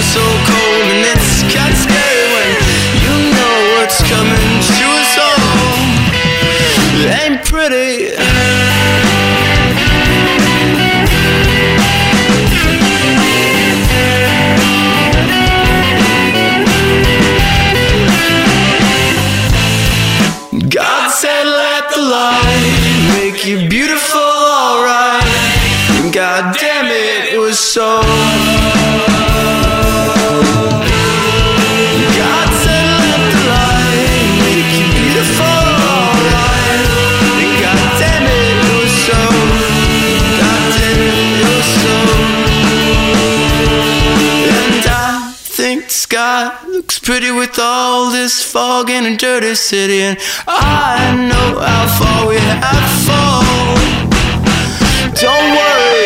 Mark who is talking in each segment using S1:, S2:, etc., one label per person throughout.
S1: so cold, and it's kinda scary when you know what's coming to us all. It ain't pretty. God said let the light make you beautiful, alright. And God damn it, it was so. God said let the light make you beautiful, alright. And God damn it, it was so. God damn it, it was so. And I think the sky looks pretty with all this fog in a dirty city, and I know how far we have to fall. Don't worry.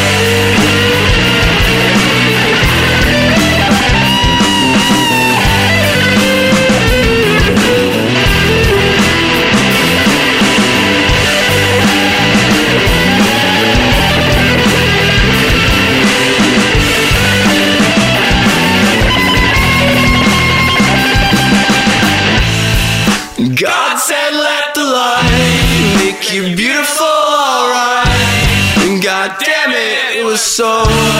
S1: God said let the light make you beautiful, alright. And God damn it, it was so.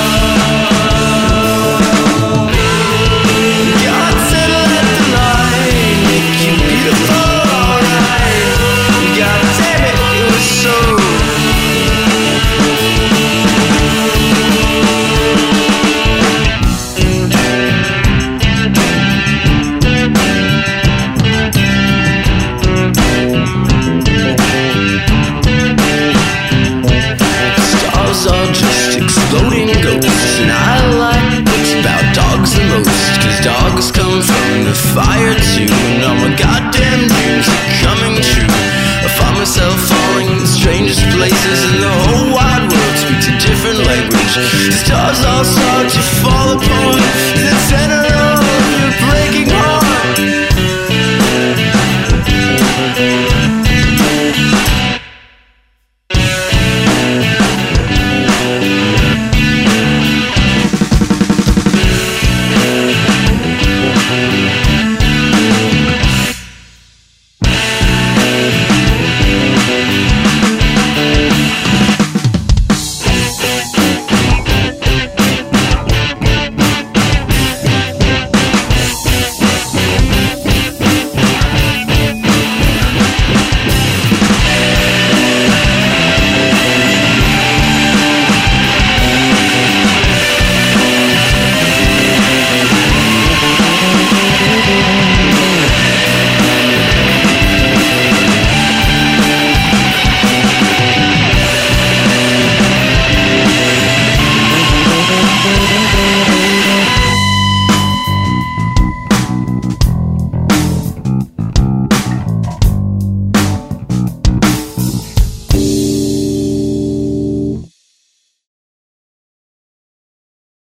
S1: God said let the light make you beautiful, alright. And God damn it, it was so. Are just exploding ghosts, and I like books about dogs the most, cause dogs come from the fire too, and all my goddamn dreams are coming true. I find myself falling in the strangest places, and the whole wide world speaks a different language. The stars all start to fall apart in the center